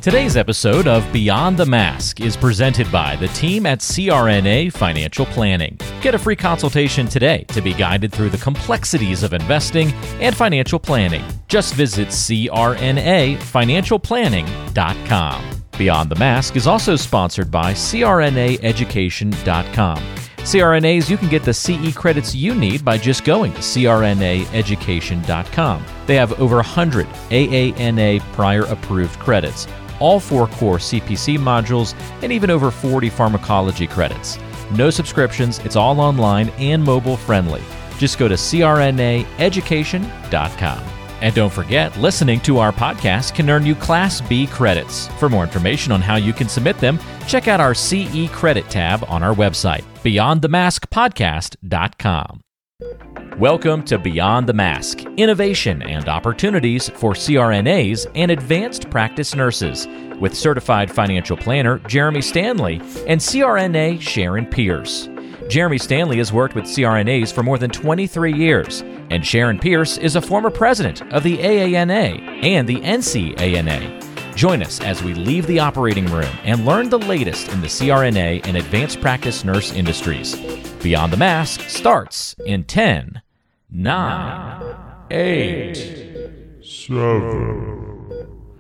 Today's episode of Beyond the Mask is presented by the team at CRNA Financial Planning. Get a free consultation today to be guided through the complexities of investing and financial planning. Just visit crnafinancialplanning.com. Beyond the Mask is also sponsored by crnaeducation.com. CRNAs, you can get the CE credits you need by just going to crnaeducation.com. They have over 100 AANA prior approved credits, all 4 core CPC modules, and even over 40 pharmacology credits. No subscriptions, it's all online and mobile friendly. Just go to crnaeducation.com. And don't forget, listening to our podcast can earn you Class B credits. For more information on how you can submit them, check out our CE credit tab on our website, beyondthemaskpodcast.com. Welcome to Beyond the Mask, innovation and opportunities for CRNAs and advanced practice nurses, with certified financial planner Jeremy Stanley and CRNA Sharon Pierce. Jeremy Stanley has worked with CRNAs for more than 23 years, and Sharon Pierce is a former president of the AANA and the NCANA. Join us as we leave the operating room and learn the latest in the CRNA and advanced practice nurse industries. Beyond the Mask starts in 10, 9, 8, 7.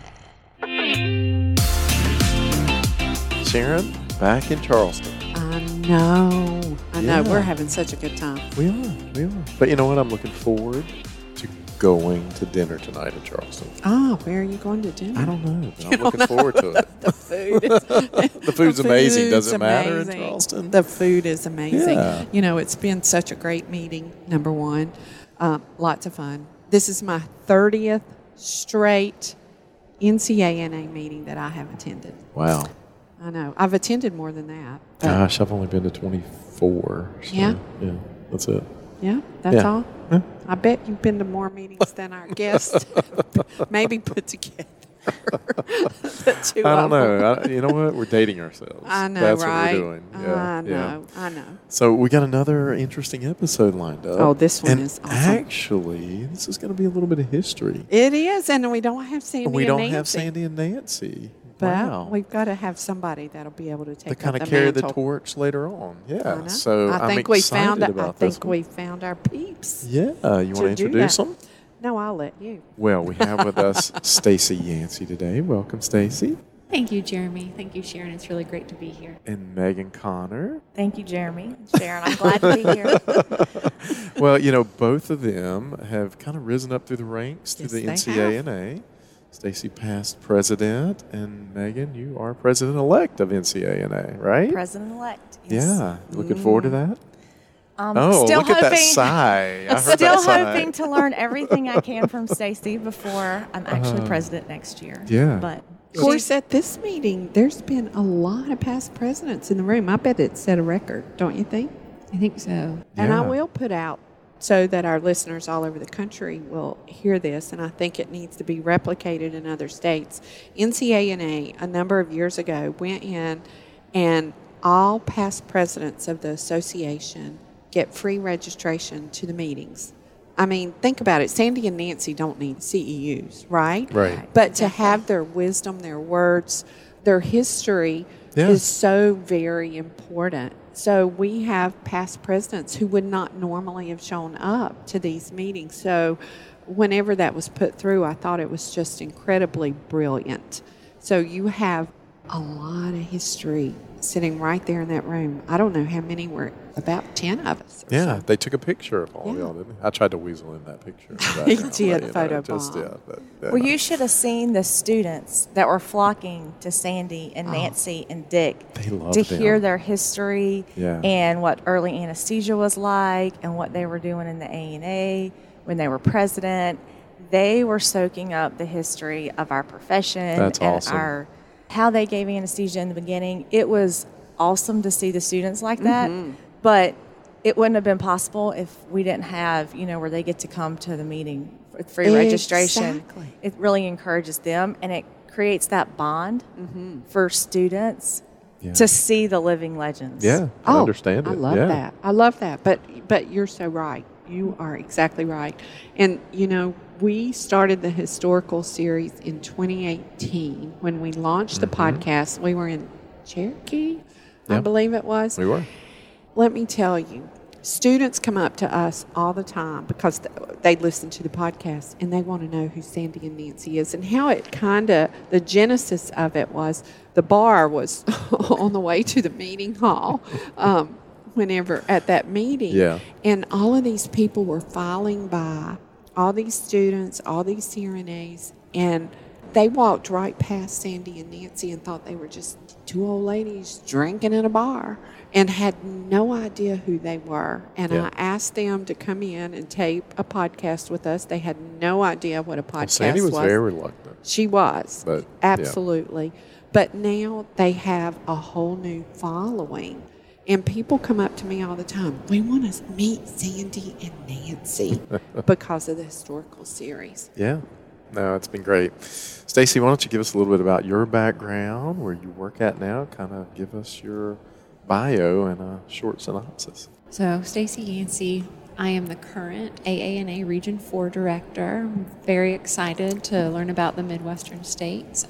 Sharon, back in Charleston. I know. Yeah. We're having such a good time. We are. But you know what? I'm looking forward to going to dinner tonight in Charleston. Oh, where are you going to dinner? I don't know, but I'm looking forward to it. The food is The food's amazing. Does it matter in amazing. Charleston? The food is amazing. Yeah. You know, it's been such a great meeting, number one. Lots of fun. This is my 30th straight NCANA meeting that I have attended. Wow. I know. I've attended more than that. but- Gosh, I've only been to 24. So, Yeah? Yeah, that's it. Yeah, that's Yeah. all? Yeah. I bet you've been to more meetings than our guests maybe put together. The two I of don't them. know. You know what? We're dating ourselves. I know, That's right? what we're doing. Yeah, I know. So we got another interesting episode lined up. Oh, this one and is awesome. Actually, this is going to be a little bit of history. It is, and we don't have Sandy We and don't Nancy. have Sandy and Nancy. But Wow. we've got to have somebody that'll be able to take To kind up of the carry the mantle. torch later on. I Yeah. know. So I I'm think we excited found. about I this think one. we found our peeps. Yeah. You want to do introduce that. them? No, I'll let you. Well, we have with us Stacy Yancey today. Welcome, Stacy. Thank you, Jeremy. Thank you, Sharon. It's really great to be here. And Megan Connor. Thank you, Jeremy. Sharon, I'm glad to be here. Well, you know, both of them have kind of risen up through the ranks to Yes, the they NCANA. Stacy, past president, and Megan, you are president-elect of NCANA, right? President-elect. Yes. Yeah. Looking forward to that? Still look at that hoping- sigh. I heard Still that sigh. hoping to learn everything I can from Stacy before I'm actually president next year. Yeah. But Of course, at this meeting, there's been a lot of past presidents in the room. I bet it set a record, don't you think? I think so. And I Yeah. will put out so that our listeners all over the country will hear this, and I think it needs to be replicated in other states. NCANA, a number of years ago, went in and all past presidents of the association get free registration to the meetings. I mean, think about it. Sandy and Nancy don't need CEUs, right? Right. But to have their wisdom, their words, their history Yeah. is so very important. So we have past presidents who would not normally have shown up to these meetings. So whenever that was put through, I thought it was just incredibly brilliant. So you have a lot of history sitting right there in that room. I don't know how many were, about 10 of us. or Yeah, something. they took a picture of all Yeah. y'all, didn't they? I tried to weasel in that picture. He did, photo bomb. well, you should have seen the students that were flocking to Sandy and Nancy and Dick They loved to them. hear their history Yeah. and what early anesthesia was like and what they were doing in the ANA when they were president. They were soaking up the history of our profession That's and awesome. how they gave anesthesia in the beginning. It was awesome to see the students like that, but it wouldn't have been possible if we didn't have, where they get to come to the meeting with free registration. Exactly. It really encourages them, and it creates that bond for students Yeah. to see the living legends. Yeah, I understand it. I love yeah. that. I love that. But you're so right. You are exactly right. And, we started the historical series in 2018 when we launched the podcast. We were in Cherokee, I believe it was. We were. Let me tell you, students come up to us all the time because they listen to the podcast and they want to know who Sandy and Nancy is, and how it the genesis of it was the bar was on the way to the meeting hall whenever at that meeting. Yeah. And all of these people were filing by, all these students, all these CRNAs, and they walked right past Sandy and Nancy and thought they were just two old ladies drinking in a bar and had no idea who they were. And I asked them to come in and tape a podcast with us. They had no idea what a podcast Sandy was very reluctant. She was. But, absolutely. Yeah. But now they have a whole new following. And people come up to me all the time. We want to meet Sandy and Nancy because of the historical series. Yeah. No, it's been great. Stacy, why don't you give us a little bit about your background, where you work at now? Kind of give us your bio and a short synopsis. So, Stacy Yancey, I am the current AANA Region 4 Director. I'm very excited to learn about the Midwestern states.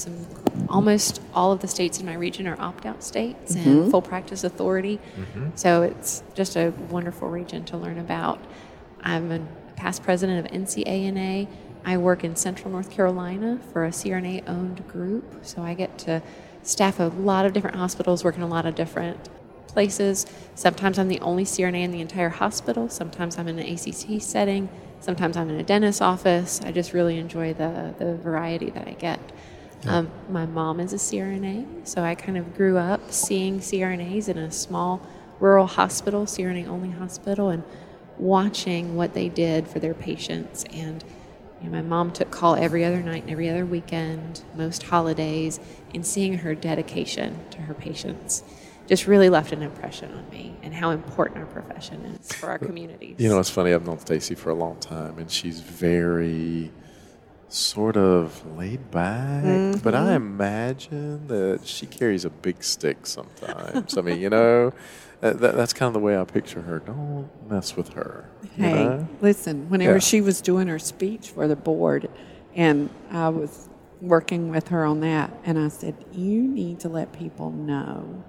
Almost all of the states in my region are opt-out states and full practice authority. So it's just a wonderful region to learn about. I'm a past president of NCANA. I work in Central North Carolina for a CRNA-owned group. So I get to staff a lot of different hospitals, work in a lot of different places. Sometimes I'm the only CRNA in the entire hospital. Sometimes I'm in an ACT setting. Sometimes I'm in a dentist's office. I just really enjoy the variety that I get. Yeah. My mom is a CRNA, so I kind of grew up seeing CRNAs in a small rural hospital, CRNA-only hospital, and watching what they did for their patients. And my mom took call every other night and every other weekend, most holidays, and seeing her dedication to her patients just really left an impression on me, and how important our profession is for our communities. It's funny. I've known Stacy for a long time, and she's very sort of laid back, but I imagine that she carries a big stick sometimes. I mean, that's kind of the way I picture her. Don't mess with her. Hey, listen, whenever she was doing her speech for the board, and I was working with her on that, and I said, you need to let people know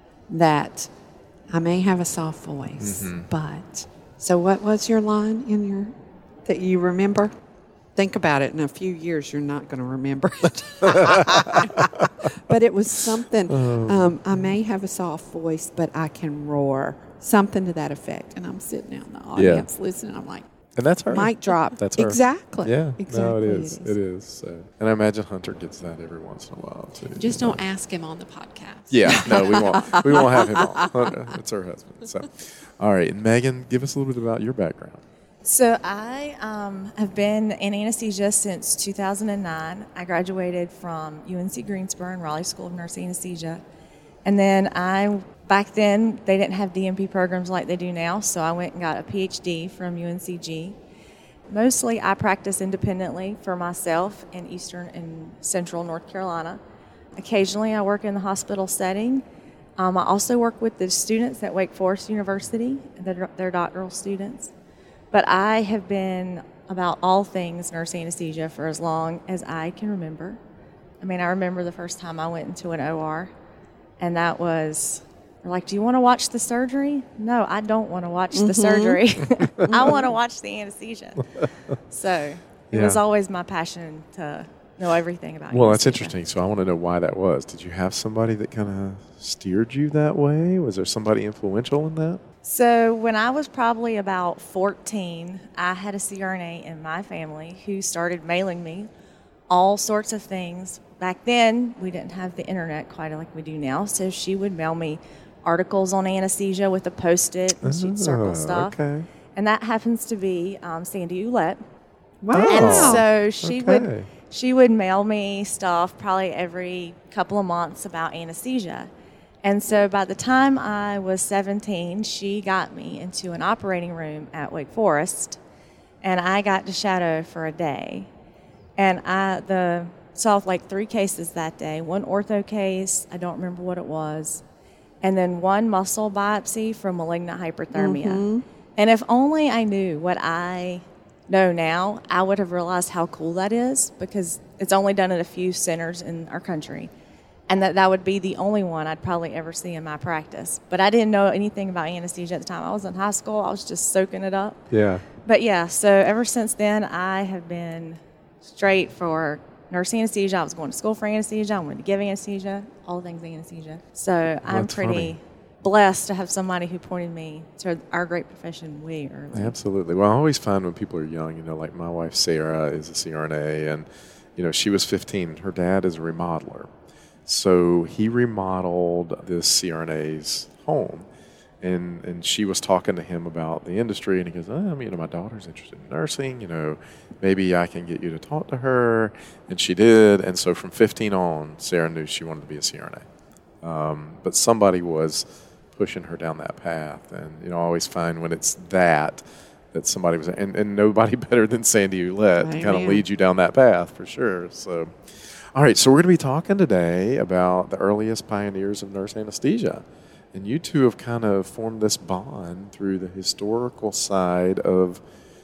that I may have a soft voice, but... So what was your line that you remember? Think about it. In a few years, you're not going to remember it. But it was something, I may have a soft voice, but I can roar. Something to that effect. And I'm sitting out in the audience listening. I'm like, and that's her. Mic drop. That's her. Exactly. Yeah. Exactly. No, it is. It is. So. And I imagine Hunter gets that every once in a while, too. Just don't ask him on the podcast. Yeah. No, we won't. We won't have him on. It's her husband. So, all right. And Megan, give us a little bit about your background. So I have been in anesthesia since 2009. I graduated from UNC Greensboro and Raleigh School of Nurse Anesthesia. And then back then, they didn't have DNP programs like they do now, so I went and got a PhD from UNCG. Mostly, I practice independently for myself in Eastern and Central North Carolina. Occasionally, I work in the hospital setting. I also work with the students at Wake Forest University, their doctoral students. But I have been about all things nurse anesthesia for as long as I can remember. I mean, I remember the first time I went into an OR, and that was, they're like, do you want to watch the surgery? No, I don't want to watch the surgery. I want to watch the anesthesia. So it was always my passion to know everything about Well, anesthesia. that's interesting. So I want to know why that was. Did you have somebody that kind of steered you that way? Was there somebody influential in that? So when I was probably about 14, I had a CRNA in my family who started mailing me all sorts of things. Back then, we didn't have the internet quite like we do now, so she would mail me articles on anesthesia with a Post-it, and she'd circle stuff. Okay. And that happens to be Sandy Ouellette. Wow. And so she would mail me stuff probably every couple of months about anesthesia. And so by the time I was 17, she got me into an operating room at Wake Forest, and I got to shadow for a day. And I saw like 3 cases that day, 1 ortho case, I don't remember what it was, and then 1 muscle biopsy from malignant hyperthermia. And if only I knew what I know now, I would have realized how cool that is, because it's only done at a few centers in our country. And that would be the only one I'd probably ever see in my practice. But I didn't know anything about anesthesia at the time. I was in high school. I was just soaking it up. Yeah. But yeah, so ever since then, I have been straight for nursing anesthesia. I was going to school for anesthesia. I wanted to give anesthesia, all things anesthesia. So I'm that's pretty funny. blessed to have somebody who pointed me to our great profession way early. Absolutely. Well, I always find when people are young, like my wife Sarah is a CRNA, and she was 15. Her dad is a remodeler. So he remodeled this CRNA's home, and she was talking to him about the industry, and he goes, my daughter's interested in nursing, maybe I can get you to talk to her. And she did, and so from 15 on, Sarah knew she wanted to be a CRNA. But somebody was pushing her down that path, and I always find when it's that somebody was, and nobody better than Sandy Ouellette to kind of lead you down that path for sure. So, all right, so we're going to be talking today about the earliest pioneers of nurse anesthesia, and you two have kind of formed this bond through the historical side of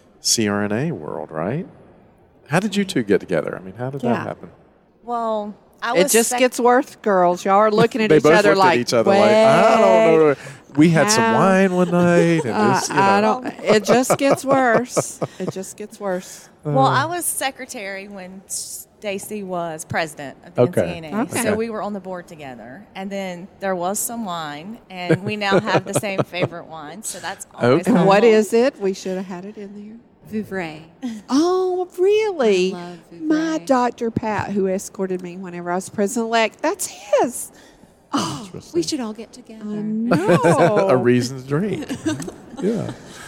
CRNA world, right? How did you two get together? How did that happen? Well, I was It just gets worse, girls. Y'all are looking at They each both other looked like, at each other like, I don't know. We had some How? wine one night, and this, I don't. It just gets worse. It just gets worse. Well, I was secretary when Stacy was president of the Okay. NCNA. Okay. So we were on the board together. And then there was some wine, and we now have the same favorite wine. So that's always Okay. And what helpful. is it? We should have had it in there. Vouvray. Oh, really? I love My Vouvray. Dr. Pat, who escorted me whenever I was president-elect, that's his. Oh, We should all get together. no. a reason to drink. Yeah.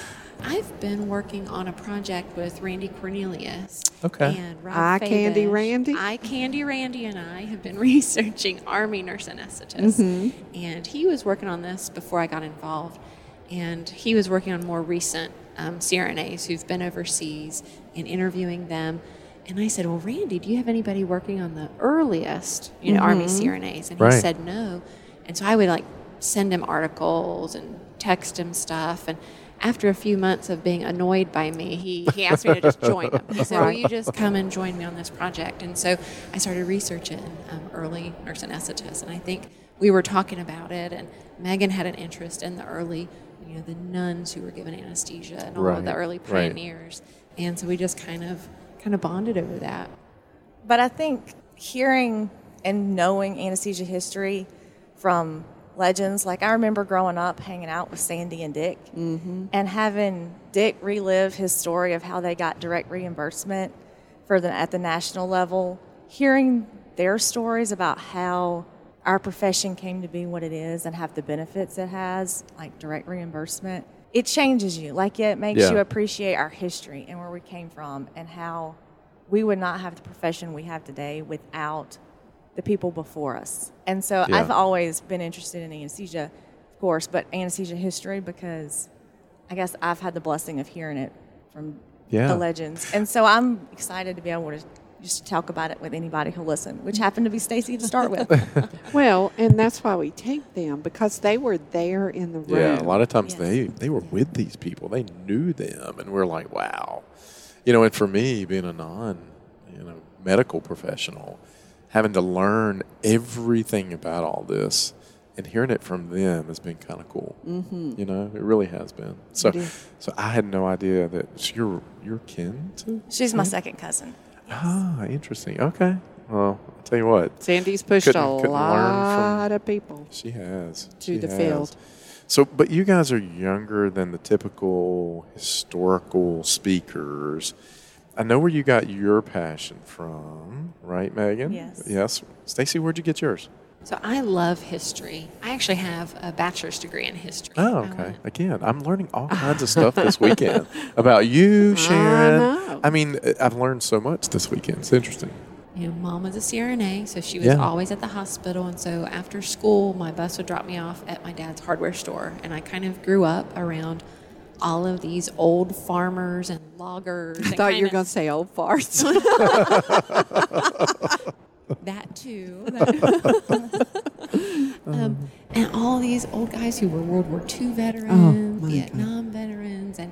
I've been working on a project with Randy Cornelius. Okay. And Rob Eye Candy Fabish. Randy? Eye Candy Randy and I have been researching Army nurse anesthetists. And he was working on this before I got involved. And he was working on more recent CRNAs who've been overseas and interviewing them. And I said, well, Randy, do you have anybody working on the earliest, Army CRNAs? And he Right. said no. And so I would send him articles and text him stuff. And after a few months of being annoyed by me, he asked me to just join him. He said, will you just come and join me on this project? And so I started researching early nurse anesthetists. And I think we were talking about it, and Megan had an interest in the early, the nuns who were given anesthesia and all of the Right, early right. pioneers. And so we just kind of bonded over that. But I think hearing and knowing anesthesia history from legends, I remember growing up hanging out with Sandy and Dick and having Dick relive his story of how they got direct reimbursement at the national level, hearing their stories about how our profession came to be what it is and have the benefits it has, like direct reimbursement. It changes you. It makes Yeah. you appreciate our history and where we came from and how we would not have the profession we have today without the people before us. And so Yeah. I've always been interested in anesthesia, of course, but anesthesia history because I guess I've had the blessing of hearing it from Yeah. the legends. And so I'm excited to be able to just talk about it with anybody who'll listen, which happened to be Stacy to start with. Well, and that's why we take them, because they were there in the room. Yeah, a lot of times Yes. they were with these people. They knew them, and we're like, wow. And for me, being a medical professional, having to learn everything about all this and hearing it from them has been kind of cool. It really has been. So, It is. so I had no idea that you're kin to. She's my second cousin. Ah, interesting. Okay. Well, I'll tell you what. Sandy's pushed Couldn't a learn from- lot of people She has. to She the has. field. So, but you guys are younger than the typical historical speakers. I know where you got your passion from, right, Megan? Yes. Yes. Stacy, where'd you get yours? So I love history. I actually have a bachelor's degree in history. Oh, I okay. went- Again, I'm learning all kinds of stuff this weekend about you, Sharon. know. I've learned so much this weekend. It's interesting. Mom was a CRNA, so she was Yeah. always at the hospital. And so after school, my bus would drop me off at my dad's hardware store. And I kind of grew up around all of these old farmers and loggers. I thought you were going to say old farts. That too. And all these old guys who were World War II veterans, my Vietnam veterans,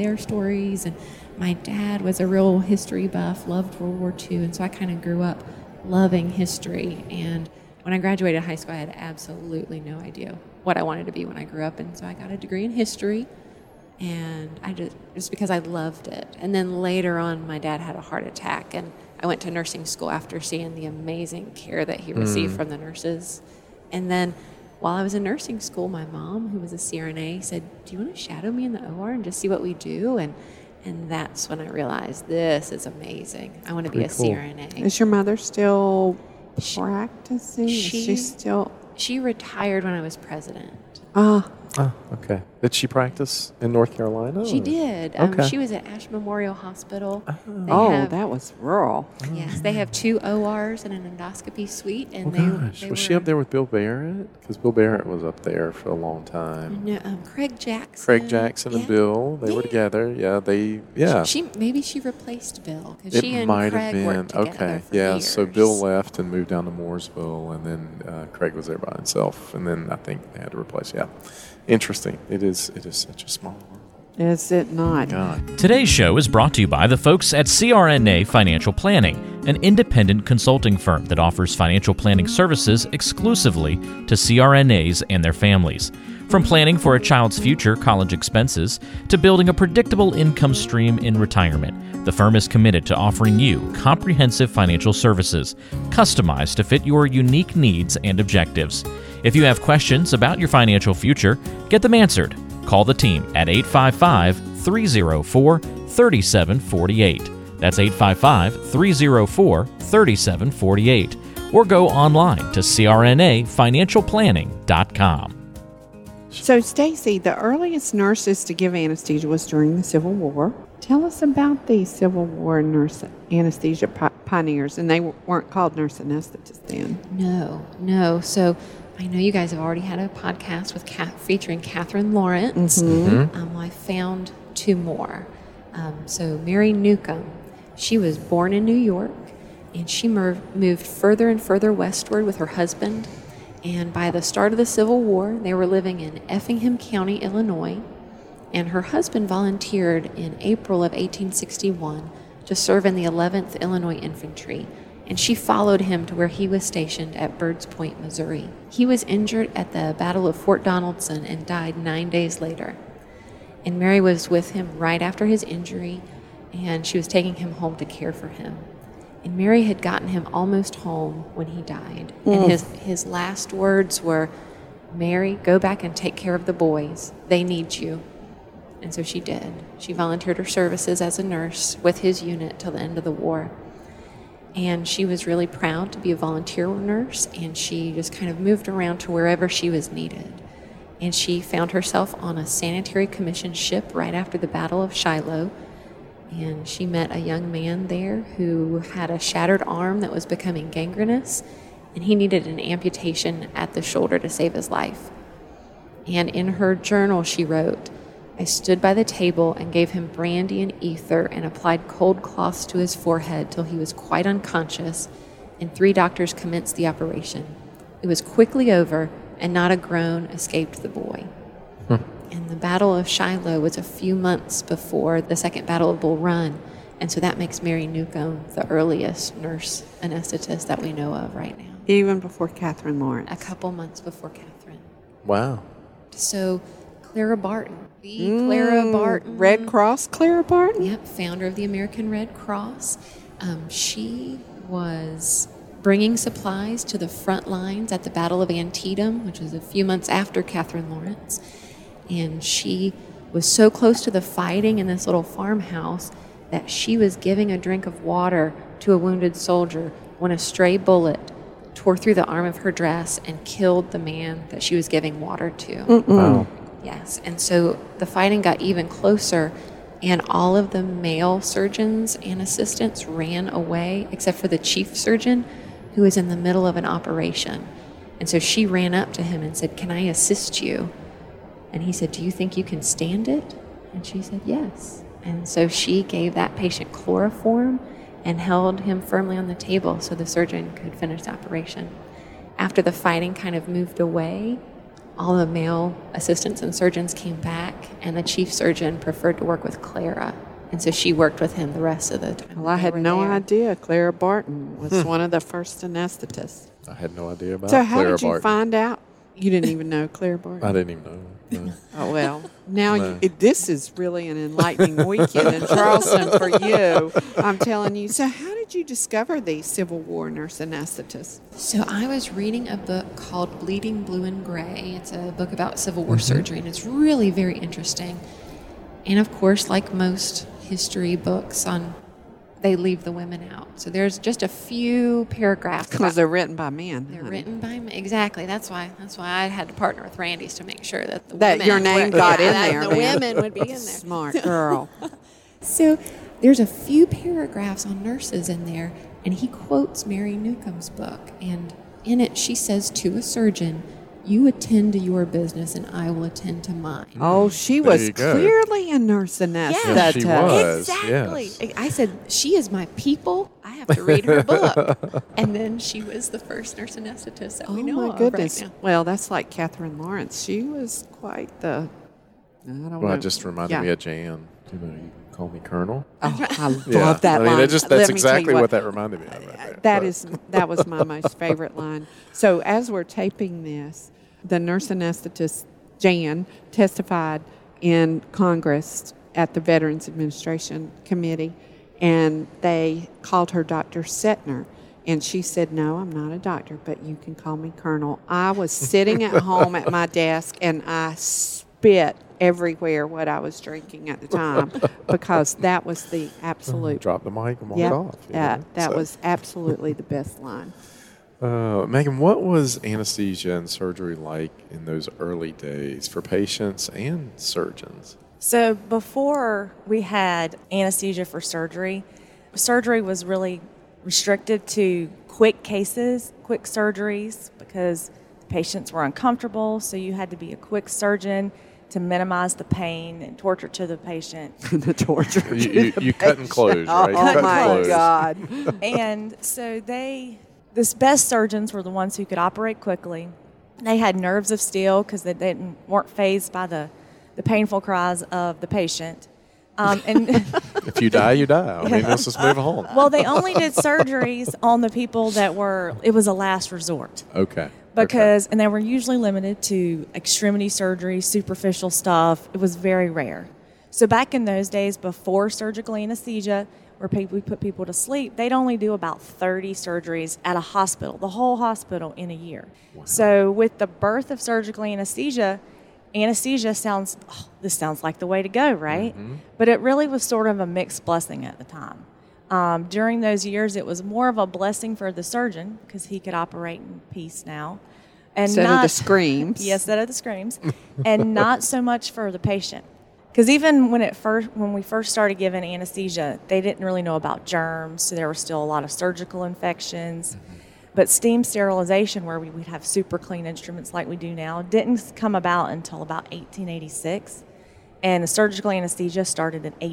their stories. And my dad was a real history buff, loved World War II, and so I kind of grew up loving history. And when I graduated high school, I had absolutely no idea what I wanted to be when I grew up, and so I got a degree in history. And I just because I loved it. And then later on, my dad had a heart attack, and I went to nursing school after seeing the amazing care that he received from the nurses. And then while I was in nursing school, my mom, who was a CRNA, said, "Do you want to shadow me in the OR and just see what we do?" And that's when I realized this is amazing. I want to be a Pretty cool. CRNA. Is your mother still practicing? Is she still? She retired when I was president. Oh, okay. Did she practice in North Carolina? She or- did. Okay. She was at Ash Memorial Hospital. That was rural. Yes, they have 2 ORs and an endoscopy suite, and Oh, gosh. Was she up there with Bill Barrett? Because Bill Barrett was up there for a long time. No, Craig Jackson. Craig Jackson and Yeah. Bill, they were Yeah. together. Yeah. Maybe she replaced Bill because she It and might Craig have been. worked together Okay. for Yeah. years. So Bill left and moved down to Mooresville, and then Craig was there by himself, and then I think they had to replace. Yeah. Interesting. It is such a small world. Is it not? God. Today's show is brought to you by the folks at CRNA Financial Planning, an independent consulting firm that offers financial planning services exclusively to CRNAs and their families. From planning for a child's future college expenses to building a predictable income stream in retirement, the firm is committed to offering you comprehensive financial services, customized to fit your unique needs and objectives. If you have questions about your financial future, get them answered. Call the team at 855-304-3748. That's 855-304-3748. Or go online to crnafinancialplanning.com. So, Stacy, the earliest nurses to give anesthesia was during the Civil War. Tell us about these Civil War nurse anesthesia pioneers, and they weren't called nurse anesthetists then. No. So I know you guys have already had a podcast with featuring Catherine Lawrence. I found 2 more. So Mary Newcomb, she was born in New York, and she moved further and further westward with her husband. And by the start of the Civil War, they were living in Effingham County, Illinois. And her husband volunteered in April of 1861 to serve in the 11th Illinois Infantry. And she followed him to where he was stationed at Bird's Point, Missouri. He was injured at the Battle of Fort Donaldson and died 9 days later. And Mary was with him right after his injury, and she was taking him home to care for him. And Mary had gotten him almost home when he died. And his last words were, "Mary, go back and take care of the boys. They need you." And so she did. She volunteered her services as a nurse with his unit till the end of the war. And she was really proud to be a volunteer nurse, and she just kind of moved around to wherever she was needed. And she found herself on a sanitary commission ship right after the Battle of Shiloh. And she met a young man there who had a shattered arm that was becoming gangrenous, and he needed an amputation at the shoulder to save his life. And in her journal, she wrote, "I stood by the table and gave him brandy and ether and applied cold cloths to his forehead till he was quite unconscious, and 3 doctors commenced the operation. It was quickly over, and not a groan escaped the boy." And the Battle of Shiloh was a few months before the Second Battle of Bull Run, and so that makes Mary Newcomb the earliest nurse anesthetist that we know of right now. Even before Catherine Lawrence. A couple months before Catherine. Wow. So Clara Barton, Clara Barton. Red Cross Clara Barton? Yep, founder of the American Red Cross. She was bringing supplies to the front lines at the Battle of Antietam, which was a few months after Catherine Lawrence. And she was so close to the fighting in this little farmhouse that she was giving a drink of water to a wounded soldier when a stray bullet tore through the arm of her dress and killed the man that she was giving water to. Wow. Yes, and so the fighting got even closer, and all of the male surgeons and assistants ran away except for the chief surgeon, who was in the middle of an operation. And so she ran up to him and said, "Can I assist you?" And he said, "Do you think you can stand it?" And she said, "Yes." And so she gave that patient chloroform and held him firmly on the table so the surgeon could finish the operation. After the fighting kind of moved away, all the male assistants and surgeons came back, and the chief surgeon preferred to work with Clara. And so she worked with him the rest of the time. Well, I had no idea Clara Barton was one of the first anesthetists. I had no idea about So how Clara did you Barton. find out? You didn't even know Clara Barton? I didn't even know. No. Oh, well, now No. this is really an enlightening weekend in Charleston for you. I'm telling you. So how did you discover these Civil War nurse anesthetists? So I was reading a book called Bleeding Blue and Gray. It's a book about Civil War surgery, and it's really very interesting. And of course, like most history books, they leave the women out. So there's just a few paragraphs. Because they're written by men. They're honey. written by men. Exactly. That's why I had to partner with Randy's to make sure that That your name got in there, The man. women would be in there. Smart girl. So there's a few paragraphs on nurses in there, and he quotes Mary Newcomb's book. And in it, she says to a surgeon, "You attend to your business, and I will attend to mine." Oh, she There was you go. clearly a nurse anesthetist. Yes, she was. Exactly. yes. I said, she is my people. I have to read her book. And then she was the first nurse anesthetist that we Oh, know my of goodness. right now. Well, that's like Catherine Lawrence. She was quite the, I don't Well, know. it just reminded Yeah. me of Jan. You know, you can call me Colonel. Oh, I love Yeah. that I mean, line. that's Let me tell you exactly what that reminded me of. Right there. That was my most favorite line. So as we're taping this, the nurse anesthetist Jan testified in Congress at the Veterans Administration Committee, and they called her Dr. Setner. And she said, "No, I'm not a doctor, but you can call me Colonel." I was sitting at home at my desk, and I spit everywhere what I was drinking at the time because that was the absolute. Drop the mic and walk Yep, off. you that know? So, was absolutely the best line. Megan, what was anesthesia and surgery like in those early days for patients and surgeons? So before we had anesthesia for surgery was really restricted to quick cases, quick surgeries, because patients were uncomfortable. So you had to be a quick surgeon to minimize the pain and torture to the patient. The torture. You cut and close, right? You cut Oh and my close. God. And so the best surgeons were the ones who could operate quickly. They had nerves of steel because they weren't fazed by the painful cries of the patient. And If you die, you die. I mean, let's just move on. well, they only did surgeries on the people it was a last resort. Okay. And they were usually limited to extremity surgery, superficial stuff. It was very rare. So back in those days, before surgical anesthesia, where we put people to sleep, they'd only do about 30 surgeries at a hospital, the whole hospital in a year. Wow. So with the birth of surgical anesthesia sounds like the way to go, right? Mm-hmm. But it really was sort of a mixed blessing at the time. During those years, it was more of a blessing for the surgeon because he could operate in peace now. And Instead of the screams. Yes, instead of the screams. And not so much for the patient. Because even when we first started giving anesthesia, they didn't really know about germs, so there were still a lot of surgical infections. Mm-hmm. But steam sterilization, where we'd have super clean instruments like we do now, didn't come about until about 1886. And the surgical anesthesia started in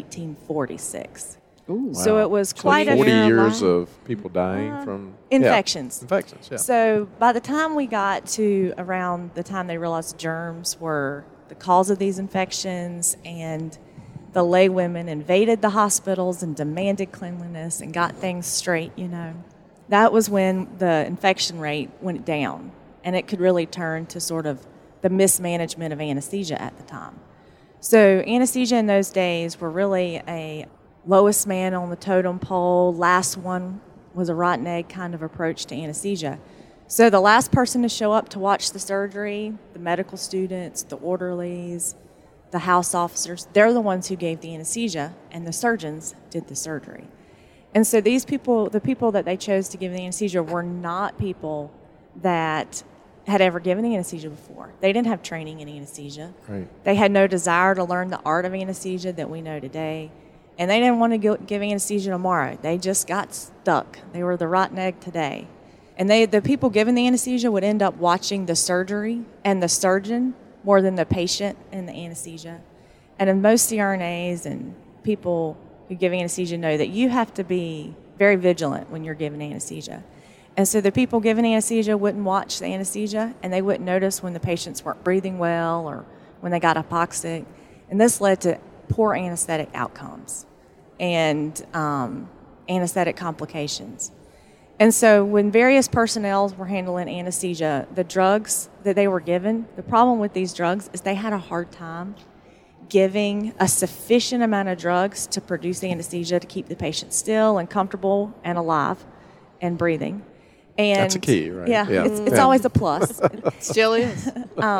1846. Ooh. So Wow. it was So quite 40 a years of people dying from infections. Yeah, infections, yeah. So by the time we got to around the time they realized germs were the cause of these infections, and the lay women invaded the hospitals and demanded cleanliness and got things straight, that was when the infection rate went down, and it could really turn to sort of the mismanagement of anesthesia at the time. So anesthesia in those days were really a lowest man on the totem pole, last one was a rotten egg kind of approach to anesthesia. So the last person to show up to watch the surgery, the medical students, the orderlies, the house officers, they're the ones who gave the anesthesia, and the surgeons did the surgery. And so these people, the people that they chose to give the anesthesia, were not people that had ever given anesthesia before. They didn't have training in anesthesia. Right. They had no desire to learn the art of anesthesia that we know today. And they didn't want to give anesthesia tomorrow. They just got stuck. They were the rotten egg today. And the people giving the anesthesia would end up watching the surgery and the surgeon more than the patient and the anesthesia. And in most CRNAs and people who give anesthesia know that you have to be very vigilant when you're giving anesthesia. And so the people giving anesthesia wouldn't watch the anesthesia, and they wouldn't notice when the patients weren't breathing well or when they got hypoxic. And this led to poor anesthetic outcomes and anesthetic complications. And so when various personnel were handling anesthesia, the drugs that they were given, the problem with these drugs is they had a hard time giving a sufficient amount of drugs to produce anesthesia to keep the patient still and comfortable and alive and breathing. And That's a key, right? Yeah, Yeah. it's Yeah. always a plus. Still is.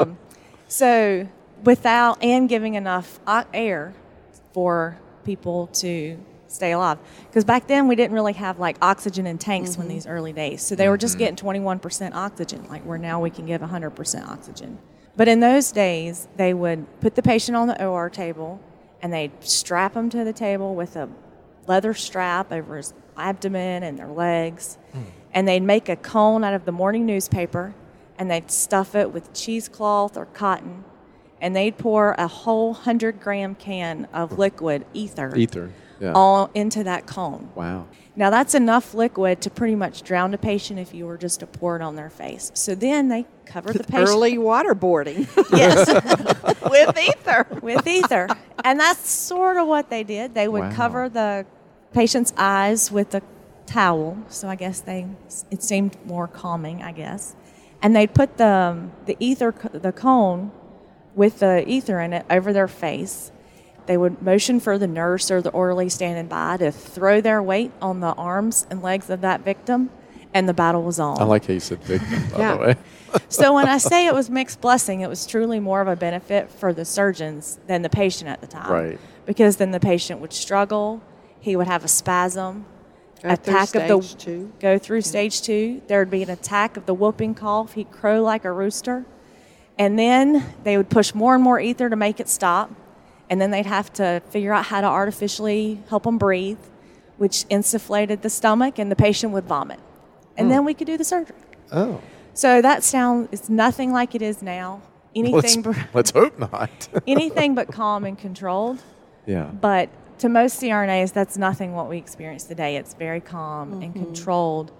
So without, and giving enough air for people to stay alive. Because back then we didn't really have like oxygen in tanks when these early days. So they were just getting 21% oxygen, like where now we can give 100% oxygen. But in those days, they would put the patient on the OR table and they'd strap him to the table with a leather strap over his abdomen and their legs. And they'd make a cone out of the morning newspaper and they'd stuff it with cheesecloth or cotton. And they'd pour a whole 100-gram can of liquid ether Yeah. all into that cone. Wow. Now that's enough liquid to pretty much drown a patient if you were just to pour it on their face. So then they cover the patient. Early waterboarding. Yes, With ether. with ether. And that's sort of what they did. They would Wow. cover the patient's eyes with a towel. So I guess it seemed more calming, I guess. And they'd put the ether, the cone with the ether in it over their face. They would motion for the nurse or the orderly standing by to throw their weight on the arms and legs of that victim, and the battle was on. I like how you said victim, by Yeah. the way. So when I say it was mixed blessing, it was truly more of a benefit for the surgeons than the patient at the time. Right. Because then the patient would struggle, he would have a spasm, Go through stage 2. Go through stage 2. There would be an attack of the whooping cough. He'd crow like a rooster. And then they would push more and more ether to make it stop. And then they'd have to figure out how to artificially help him breathe, which insufflated the stomach, and the patient would vomit. And then we could do the surgery. Oh. So that sound is nothing like it is now. Anything, Let's hope not. anything but calm and controlled. Yeah. But to most CRNAs, that's nothing what we experience today. It's very calm and controlled.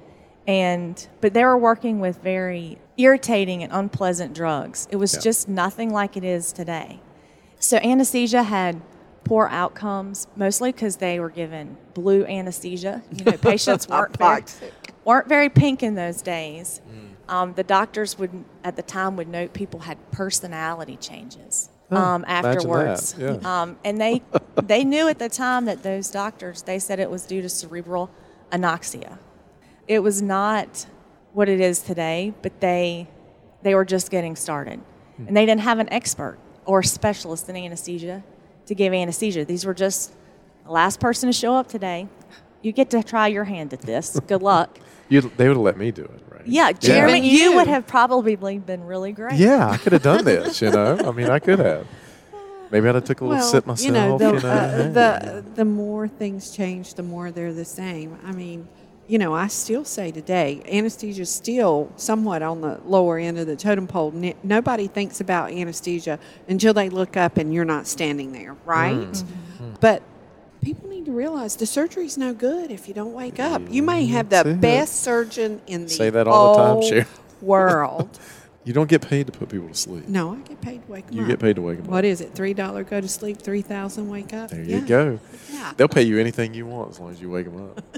But they were working with very irritating and unpleasant drugs. It was just nothing like it is today. So anesthesia had poor outcomes, mostly because they were given blue anesthesia. You know, patients weren't very pink in those days. The doctors at the time would note people had personality changes afterwards. Imagine that, yeah. And they knew at the time that those doctors, they said it was due to cerebral anoxia. It was not what it is today, but they were just getting started. And they didn't have an expert or a specialist in anesthesia to give anesthesia. These were just the last person to show up today. You get to try your hand at this. Good luck. They would have let me do it, right? Yeah, Jeremy, you would have probably been really great. Yeah, I could have done this, you know? I mean, I could have. Maybe I'd have took a little sip myself, you know, you know? the more things change, the more they're the same. I mean, you know, I still say today, anesthesia is still somewhat on the lower end of the totem pole. Nobody thinks about anesthesia until they look up and you're not standing there, right? But people need to realize the surgery's no good if you don't wake up. You may have the best surgeon in the Say that all the time, whole Sharon. world. You don't get paid to put people to sleep. No, I get paid to wake them You up. get paid to wake them up. What is it? $3 go to sleep, 3,000 wake up. There Yeah. you go. Yeah. They'll pay you anything you want as long as you wake them up.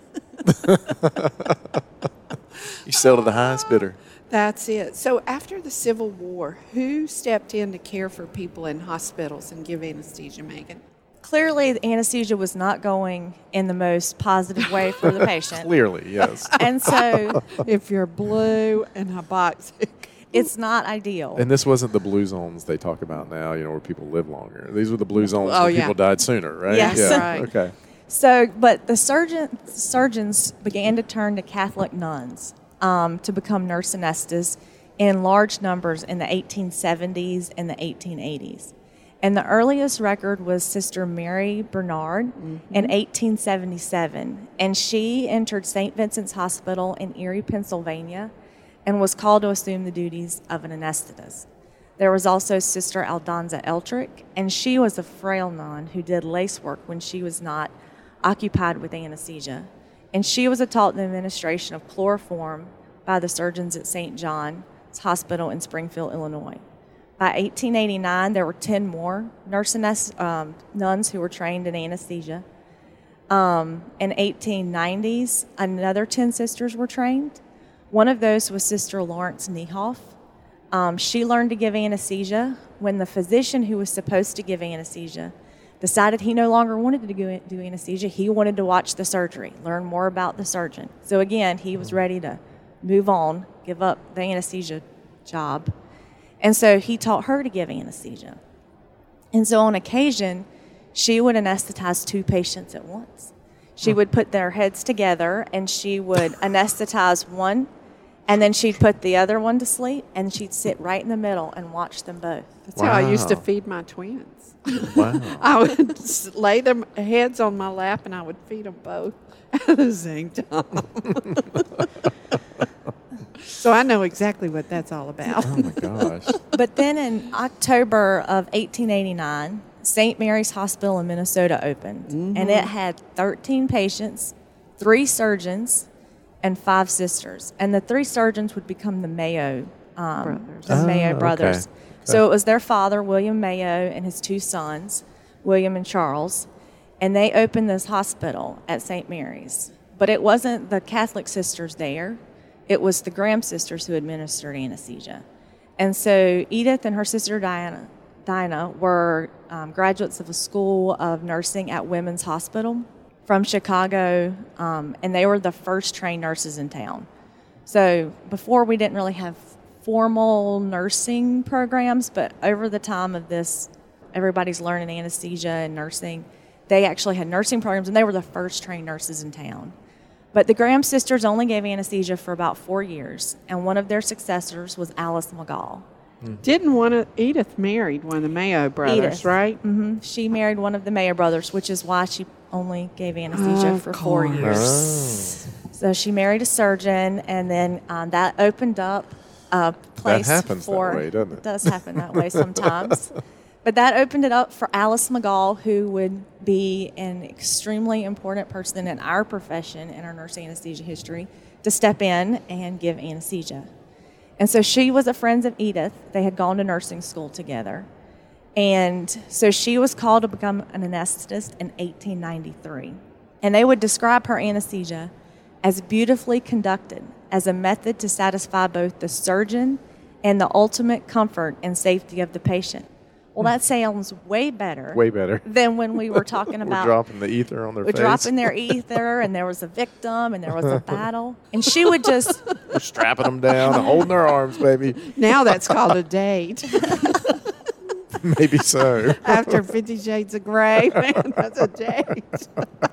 You sell to the highest bidder. That's it. So after the Civil War, who stepped in to care for people in hospitals and give anesthesia, Megan? Clearly, the anesthesia was not going in the most positive way for the patient. Clearly, yes. And so If you're blue and hypoxic. it's not ideal. And this wasn't the blue zones they talk about now, you know, where people live longer. These were the blue zones Oh, where yeah. people died sooner, right? Yes. Yeah. Right. Okay. So, but the surgeons began to turn to Catholic nuns to become nurse anesthetists in large numbers in the 1870s and the 1880s. And the earliest record was Sister Mary Bernard in 1877. And she entered St. Vincent's Hospital in Erie, Pennsylvania, and was called to assume the duties of an anesthetist. There was also Sister Aldonza Eltrick, and she was a frail nun who did lace work when she was not occupied with anesthesia. And she was taught the administration of chloroform by the surgeons at St. John's Hospital in Springfield, Illinois. By 1889, there were 10 more nuns who were trained in anesthesia. In 1890s, another 10 sisters were trained. One of those was Sister Lawrence Niehoff. She learned to give anesthesia when the physician who was supposed to give anesthesia decided he no longer wanted to do anesthesia. He wanted to watch the surgery, learn more about the surgeon. So again, he was ready to move on, give up the anesthesia job. And so he taught her to give anesthesia. And so on occasion, she would anesthetize 2 patients at once. She would put their heads together and she would anesthetize one, and then she'd put the other one to sleep, and she'd sit right in the middle and watch them both. That's how I used to Wow. feed my twins. Wow. I would lay their heads on my lap and I would feed them both at the same time. So I know exactly what that's all about. Oh my gosh. But then in October of 1889, St. Mary's Hospital in Minnesota opened, and it had 13 patients, 3 surgeons, and 5 sisters. And the 3 surgeons would become the Mayo Brothers. The Mayo okay. brothers. So it was their father, William Mayo, and his 2 sons, William and Charles, and they opened this hospital at St. Mary's. But it wasn't the Catholic sisters there. It was the Graham sisters who administered anesthesia. And so Edith and her sister Dinah were graduates of a school of nursing at Women's Hospital from Chicago, and they were the first trained nurses in town. So before, we didn't really have formal nursing programs, but over the time of this, everybody's learning anesthesia and nursing. They actually had nursing programs, and they were the first trained nurses in town. But the Graham sisters only gave anesthesia for about 4 years, and one of their successors was Alice McGall. Edith married one of the Mayo brothers, Edith. right? Hmm. She married one of the Mayo brothers, which is why she only gave anesthesia Of for 4 course. years. So she married a surgeon, and then that opened up a place happens that for. way, doesn't it? Does happen that way sometimes. But that opened it up for Alice McGall, who would be an extremely important person in our profession, in our nurse anesthesia history, to step in and give anesthesia. And so she was a friend of Edith. They had gone to nursing school together. And so she was called to become an anesthetist in 1893. And they would describe her anesthesia as beautifully conducted, as a method to satisfy both the surgeon and the ultimate comfort and safety of the patient. Well, that sounds way better. Way better. Than when we were talking about. We're dropping the ether on their We're face. dropping their ether, and there was a victim, and there was a battle. And she would just. We're strapping them down, holding their arms, baby. Now that's called a date. Maybe so. After 50 Shades of Grey, man, that's a date.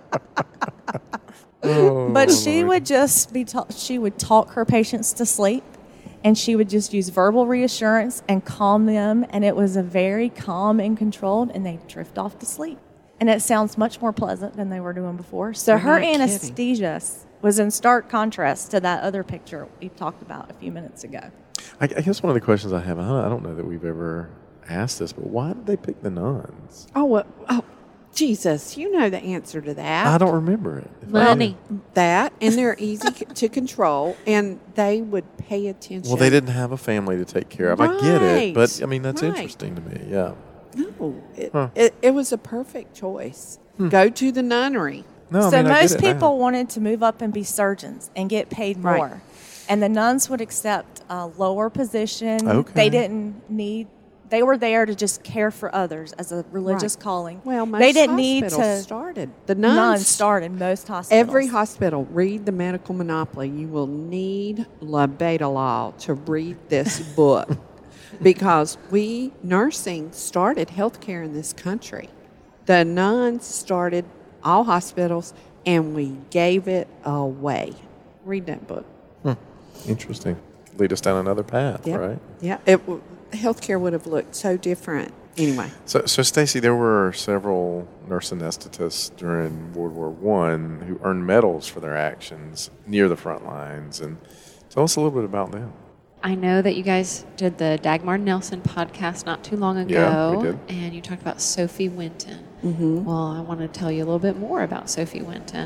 Oh, But she Lord. would just she would talk her patients to sleep, and she would just use verbal reassurance and calm them, and it was a very calm and controlled, and they'd drift off to sleep. And it sounds much more pleasant than they were doing before. So You're her not kidding. anesthesia was in stark contrast to that other picture we talked about a few minutes ago. I guess one of the questions I have, I don't know that we've ever asked this, but why did they pick the nuns? Oh, Jesus, you know the answer to that. I don't remember it. Money. That, and they're easy to control, and they would pay attention. Well, they didn't have a family to take care of. I get it, but Right, I mean that's right. interesting to me. Yeah. No, Huh. it was a perfect choice. Go to the nunnery. No, I So mean, I get most it now. people wanted to move up and be surgeons and get paid more. Right. And the nuns would accept a lower position. Okay. They didn't need, they were there to just care for others as a religious Right. calling. Well, most they didn't need hospitals to. started. The Nuns nuns started most hospitals. Every hospital, read the Medical Monopoly. You will need labetalol to read this book because nursing started healthcare in this country. The nuns started all hospitals, and we gave it away. Read that book. Interesting. Lead us down another path, Yep. right? Yeah, healthcare would have looked so different. Anyway, So Stacy, there were several nurse anesthetists during World War I who earned medals for their actions near the front lines. And tell us a little bit about them. I know that you guys did the Dagmar Nelson podcast not too long ago. Yeah, we did. And you talked about Sophie Winton. Well, I want to tell you a little bit more about Sophie Winton.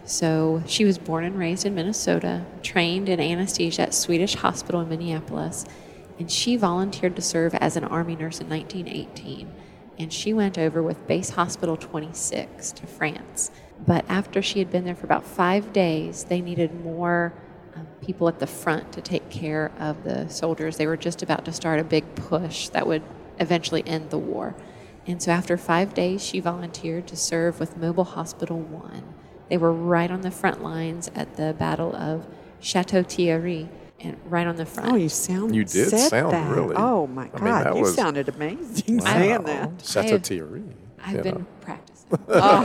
So she was born and raised in Minnesota, trained in anesthesia at Swedish Hospital in Minneapolis, and she volunteered to serve as an Army nurse in 1918. And she went over with Base Hospital 26 to France. But after she had been there for about 5 days, they needed more people at the front to take care of the soldiers. They were just about to start a big push that would eventually end the war. And so after 5 days, she volunteered to serve with Mobile Hospital 1. They were right on the front lines at the Battle of Chateau Thierry, and right on the front. Oh, you did said sound that. really. Oh my God, that you was- sounded amazing saying that. Chateau Thierry. I've you been know. practicing.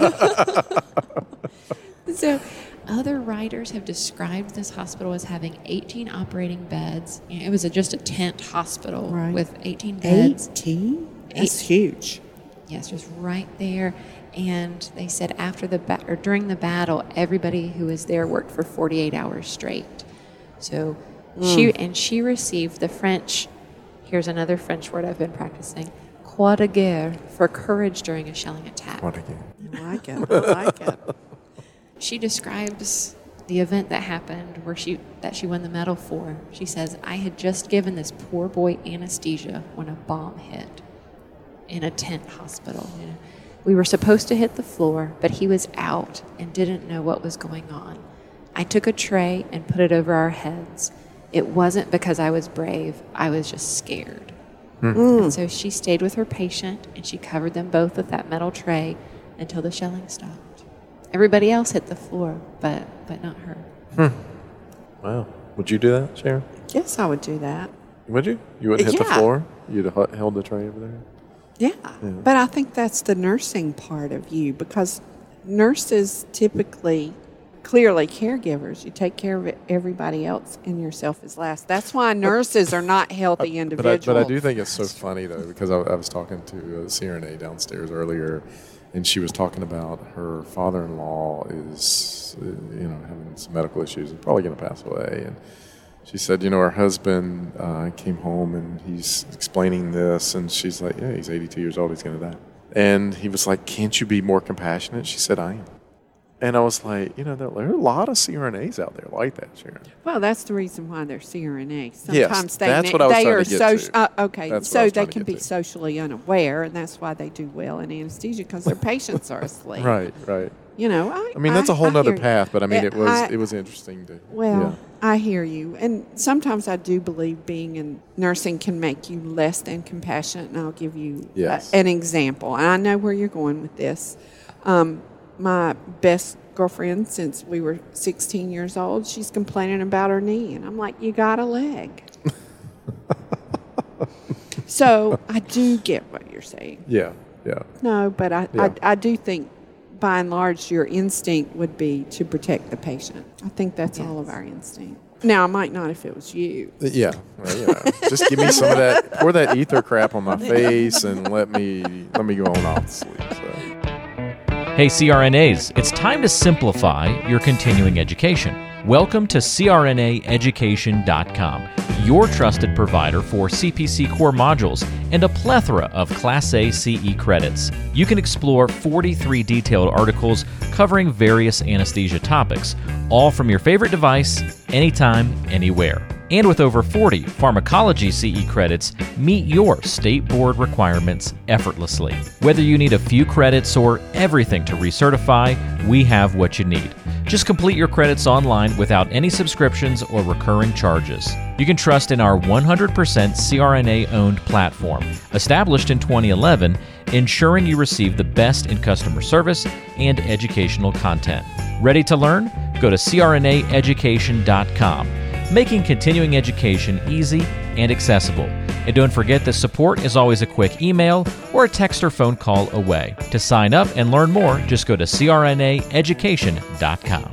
So other writers have described this hospital as having 18 operating beds. You know, it was just a tent hospital Right. with 18 beds. 18? That's huge. Yes, just right there. And they said after or during the battle, everybody who was there worked for 48 hours straight. So she received the French. Here's another French word I've been practicing: croix de guerre, for courage during a shelling attack. What again? I like it. I like it. She describes the event that happened that she won the medal for. She says, "I had just given this poor boy anesthesia when a bomb hit in a tent hospital. You know, we were supposed to hit the floor, but he was out and didn't know what was going on. I took a tray and put it over our heads. It wasn't because I was brave. I was just scared." And so she stayed with her patient, and she covered them both with that metal tray until the shelling stopped. Everybody else hit the floor, but not her. Wow. Would you do that, Sharon? Yes, I would do that. Would you? You wouldn't hit the Yeah. floor? You'd have held the tray over there? Yeah. But I think that's the nursing part of you, because nurses typically, clearly caregivers, you take care of everybody else and yourself is last. That's why nurses are not healthy individuals. But I do think it's so funny, though, because I was talking to CRNA downstairs earlier, and she was talking about her father-in-law is, having some medical issues and probably going to pass away. And she said, her husband came home and he's explaining this, and she's like, yeah, he's 82 years old, he's going to die. And he was like, can't you be more compassionate? She said, I am. And I was like, there are a lot of CRNAs out there like that, Sharon. Well, that's the reason why they're CRNAs. Yes, Sometimes that's what I was they trying are to get to. okay. That's what I So was they trying to can get be to. socially unaware, and that's why they do well in anesthesia, because their patients are asleep. Right. I I mean, that's a whole nother hear you. path, but I mean, Yeah, it was interesting to. Well, yeah. I hear you. And sometimes I do believe being in nursing can make you less than compassionate, and I'll give you Yes. an example. And I know where you're going with this. My best girlfriend since we were 16 years old, she's complaining about her knee, and I'm like, you got a leg. So I do get what you're saying. Yeah. No, but Yeah. I do think by and large your instinct would be to protect the patient. I think that's all of our instinct. Now, I might not if it was you. Yeah. Well, just give me some of that, pour that ether crap on my face, and let me go on off to sleep. So. Hey CRNAs, it's time to simplify your continuing education. Welcome to CRNAeducation.com, your trusted provider for CPC core modules and a plethora of Class A CE credits. You can explore 43 detailed articles covering various anesthesia topics, all from your favorite device, anytime, anywhere. And with over 40 pharmacology CE credits, meet your state board requirements effortlessly. Whether you need a few credits or everything to recertify, we have what you need. Just complete your credits online without any subscriptions or recurring charges. You can trust in our 100% CRNA-owned platform, established in 2011, ensuring you receive the best in customer service and educational content. Ready to learn? Go to CRNAeducation.com. Making continuing education easy and accessible. And don't forget that support is always a quick email or a text or phone call away. To sign up and learn more, just go to CRNAeducation.com.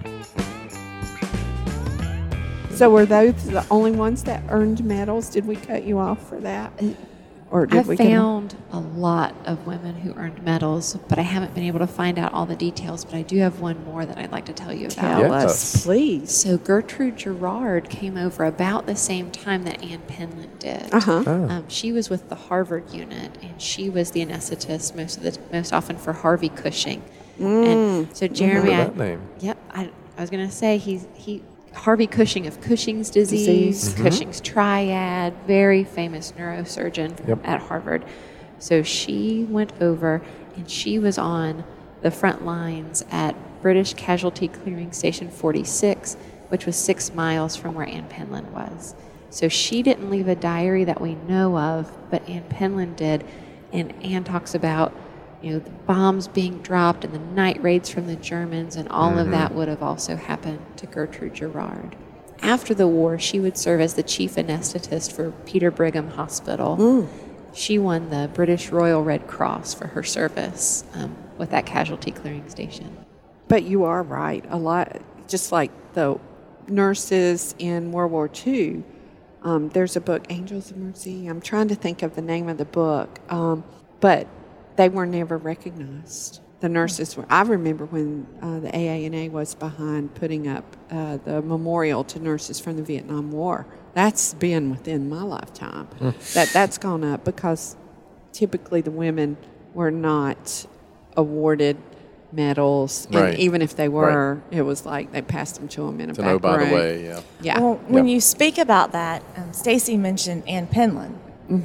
So were those the only ones that earned medals? Did we cut you off for that? Or did I've we get 'em? found a lot of women who earned medals, but I haven't been able to find out all the details. But I do have one more that I'd like to tell you about. Tell Yes. us, please. So Gertrude Gerard came over about the same time that Ann Penland did. Uh-huh. She was with the Harvard unit, and she was the anesthetist most often for Harvey Cushing. And so Jeremy, Remember that name. Yep, I was going to say he Harvey Cushing of Cushing's disease, Cushing's triad, very famous neurosurgeon at Harvard. So she went over and she was on the front lines at British Casualty Clearing Station 46, which was 6 miles from where Ann Penland was. So she didn't leave a diary that we know of, but Ann Penland did. And Ann talks about, the bombs being dropped and the night raids from the Germans, and all of that would have also happened to Gertrude Gerard. After the war, she would serve as the chief anesthetist for Peter Brigham Hospital. She won the British Royal Red Cross for her service with that casualty clearing station. But you are right. A lot, just like the nurses in World War II, there's a book, Angels of Mercy. I'm trying to think of the name of the book, but they were never recognized. The nurses were. I remember when the AANA was behind putting up the memorial to nurses from the Vietnam War. That's been within my lifetime. That's gone up because typically the women were not awarded medals, and even if they were, it was like they passed them to them in a back room. By the way, yeah. Well, when you speak about that, Stacy mentioned Ann Penland.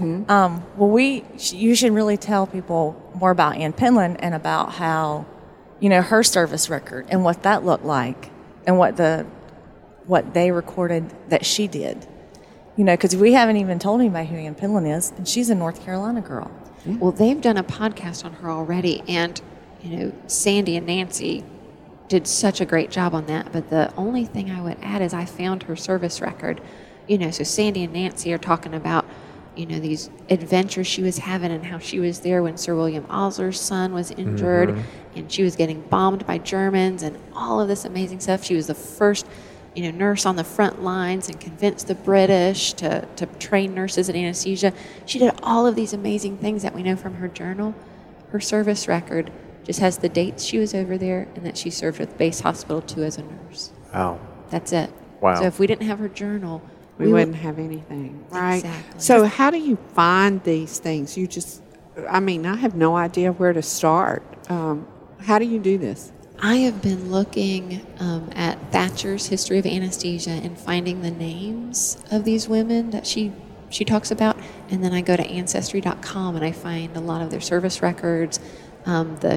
You should really tell people more about Ann Penland and about how, her service record and what that looked like, and what they recorded that she did. Because we haven't even told anybody who Ann Penland is, and she's a North Carolina girl. Well, they've done a podcast on her already, and Sandy and Nancy did such a great job on that. But the only thing I would add is I found her service record. So Sandy and Nancy are talking about these adventures she was having and how she was there when Sir William Osler's son was injured and she was getting bombed by Germans and all of this amazing stuff. She was the first, nurse on the front lines and convinced the British to train nurses in anesthesia. She did all of these amazing things that we know from her journal. Her service record just has the dates she was over there and that she served with Base Hospital 2 as a nurse. Wow. That's it. Wow. So if we didn't have her journal, we wouldn't have anything, right? Exactly. So how do you find these things? I have no idea where to start. How do you do this? I have been looking at Thatcher's History of Anesthesia and finding the names of these women that she talks about, and then I go to Ancestry.com and I find a lot of their service records, the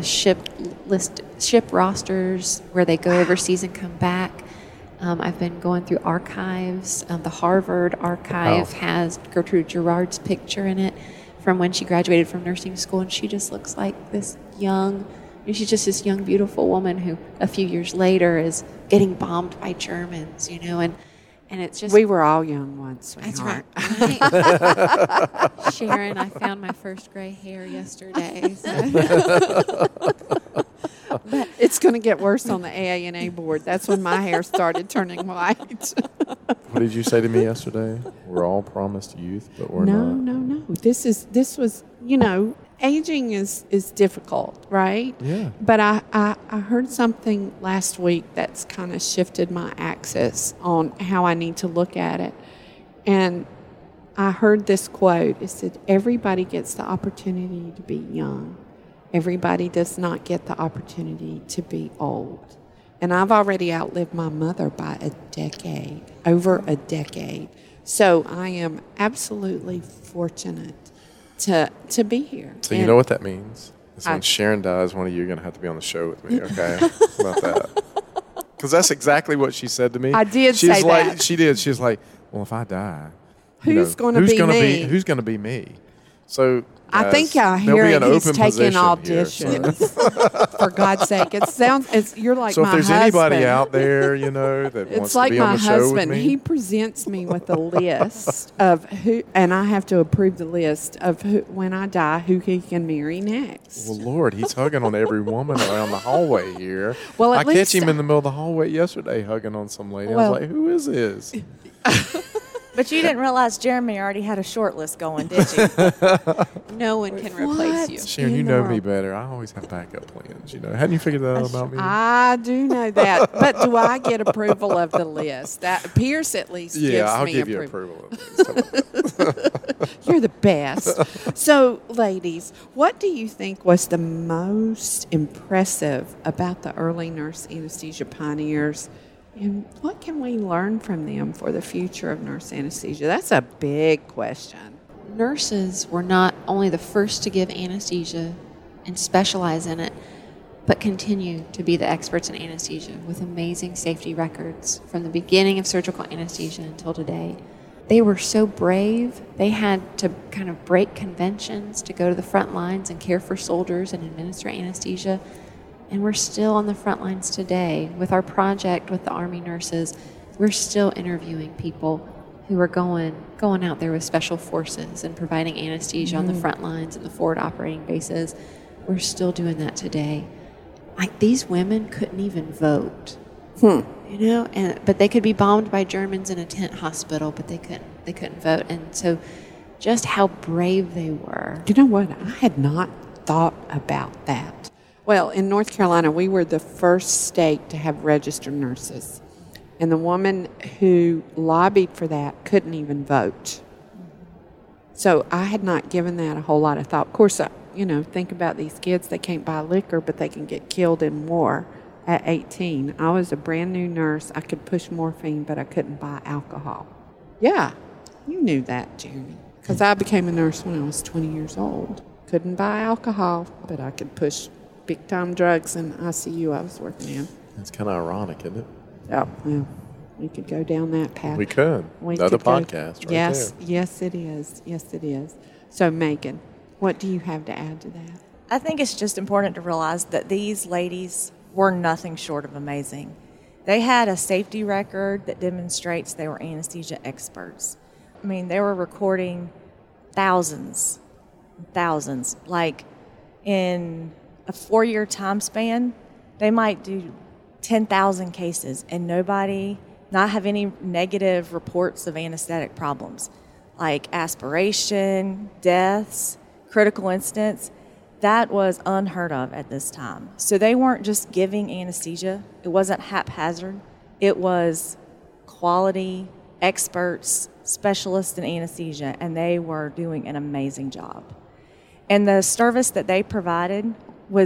ship rosters where they go overseas and come back. I've been going through archives. The Harvard archive has Gertrude Gerard's picture in it from when she graduated from nursing school, and she just looks like this young, she's just this young, beautiful woman who a few years later is getting bombed by Germans, and it's just... We were all young once, sweetheart. That's right. Sharon, I found my first gray hair yesterday. So. But it's going to get worse on the AANA board. That's when my hair started turning white. What did you say to me yesterday? We're all promised youth, but we're not. No. This was, aging is difficult, right? Yeah. But I heard something last week that's kind of shifted my axis on how I need to look at it. And I heard this quote. It said, everybody gets the opportunity to be young. Everybody does not get the opportunity to be old. And I've already outlived my mother by over a decade. So I am absolutely fortunate to be here. So you know what that means? It's when Sharon dies, one of you are going to have to be on the show with me, okay? About that. Because that's exactly what she said to me. I did say that. She did. She was like, well, if I die, who's going to be me? Who's going to be me? So... I think I hear he's taking auditions. For God's sake, you're like my husband. So if there's anybody out there, that wants to be on the show with me. He presents me with a list of who, and I have to approve the list of who, when I die, who he can marry next. Well, Lord, he's hugging on every woman around the hallway here. Well, I catch him in the middle of the hallway yesterday hugging on some lady. I was like, who is this? But you didn't realize Jeremy already had a short list going, did you? No one can replace you. Sharon, you know me better. I always have backup plans. Hadn't you figured that out about me? I do know that, but do I get approval of the list? That Pierce at least gives I'll me give you approval. Of this. How about that? You're the best. So, ladies, what do you think was the most impressive about the early nurse anesthesia pioneers? And what can we learn from them for the future of nurse anesthesia? That's a big question. Nurses were not only the first to give anesthesia and specialize in it, but continue to be the experts in anesthesia with amazing safety records from the beginning of surgical anesthesia until today. They were so brave. They had to kind of break conventions to go to the front lines and care for soldiers and administer anesthesia. And we're still on the front lines today. With our project with the Army nurses, we're still interviewing people who are going out there with special forces and providing anesthesia on the front lines and the forward operating bases. We're still doing that today. Like, these women couldn't even vote. But they could be bombed by Germans in a tent hospital, but they couldn't vote. And so just how brave they were. You know what? I had not thought about that. Well, in North Carolina, we were the first state to have registered nurses. And the woman who lobbied for that couldn't even vote. So I had not given that a whole lot of thought. Of course, think about these kids. They can't buy liquor, but they can get killed in war at 18. I was a brand new nurse. I could push morphine, but I couldn't buy alcohol. Yeah, you knew that, Jeremy. Because I became a nurse when I was 20 years old. Couldn't buy alcohol, but I could push big-time drugs in ICU I was working in. It's kind of ironic, isn't it? Oh, well, we could go down that path. We could. Another podcast right yes, there. Yes, it is. Yes, it is. So, Megan, what do you have to add to that? I think it's just important to realize that these ladies were nothing short of amazing. They had a safety record that demonstrates they were anesthesia experts. I mean, they were recording thousands. Like, in a 4-year time span, they might do 10,000 cases and not have any negative reports of anesthetic problems, like aspiration, deaths, critical incidents. That was unheard of at this time. So they weren't just giving anesthesia. It wasn't haphazard. It was quality experts, specialists in anesthesia, and they were doing an amazing job. And the service that they provided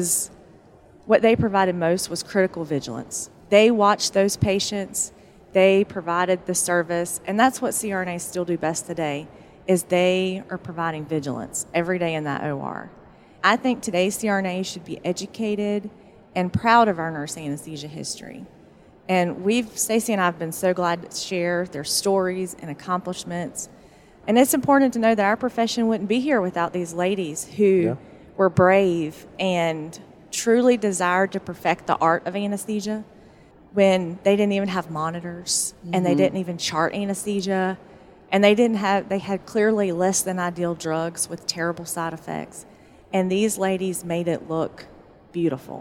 what they provided most was critical vigilance. They watched those patients, they provided the service, and that's what CRNAs still do best today, is they are providing vigilance every day in that OR. I think today's CRNAs should be educated and proud of our nurse anesthesia history. And Stacey and I have been so glad to share their stories and accomplishments. And it's important to know that our profession wouldn't be here without these ladies who were brave and truly desired to perfect the art of anesthesia when they didn't even have monitors and they didn't even chart anesthesia, and they had clearly less than ideal drugs with terrible side effects. And these ladies made it look beautiful,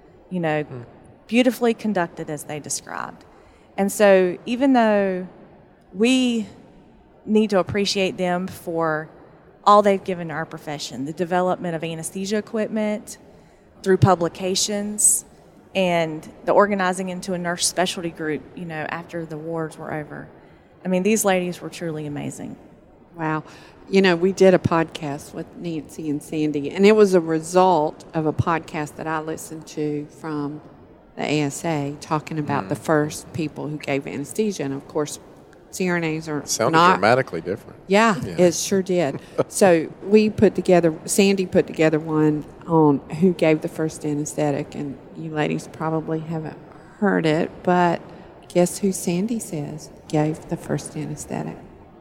beautifully conducted as they described. And so even though we need to appreciate them for all they've given to our profession, the development of anesthesia equipment through publications and the organizing into a nurse specialty group, after the wars were over. I mean, these ladies were truly amazing. Wow. We did a podcast with Nancy and Sandy, and it was a result of a podcast that I listened to from the ASA talking about the first people who gave anesthesia. And, of course, CRNAs are sounded dramatically different. Yeah, it sure did. So Sandy put together one on who gave the first anesthetic, and you ladies probably haven't heard it, but guess who Sandy says gave the first anesthetic?